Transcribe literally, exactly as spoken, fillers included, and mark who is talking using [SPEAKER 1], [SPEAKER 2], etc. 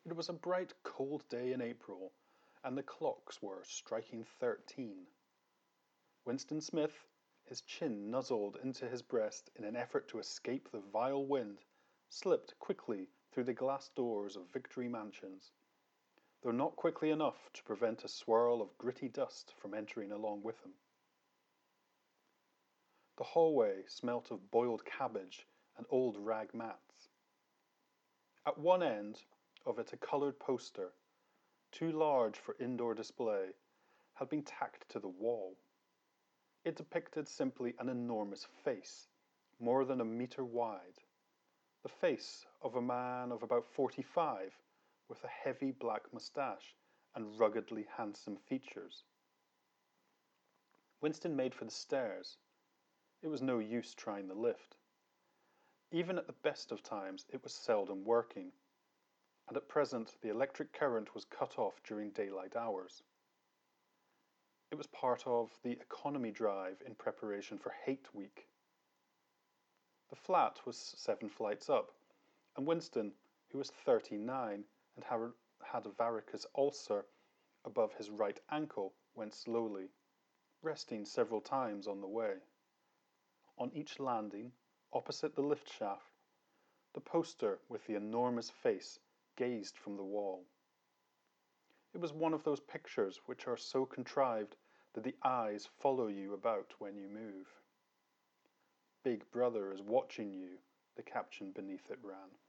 [SPEAKER 1] It was a bright, cold day in April, and the clocks were striking thirteen. Winston Smith, his chin nuzzled into his breast in an effort to escape the vile wind, slipped quickly through the glass doors of Victory Mansions, though not quickly enough to prevent a swirl of gritty dust from entering along with him. The hallway smelt of boiled cabbage and old rag mats. At one end of it a coloured poster, too large for indoor display, had been tacked to the wall. It depicted simply an enormous face, more than a metre wide. The face of a man of about forty-five, with a heavy black moustache and ruggedly handsome features. Winston made for the stairs. It was no use trying the lift. Even at the best of times it was seldom working, and at present the electric current was cut off during daylight hours. It was part of the economy drive in preparation for Hate Week. The flat was seven flights up, and Winston, who was thirty-nine and had a varicose ulcer above his right ankle, went slowly, resting several times on the way. On each landing, opposite the lift shaft, the poster with the enormous face gazed from the wall. It was one of those pictures which are so contrived that the eyes follow you about when you move. Big Brother is watching you, the caption beneath it ran.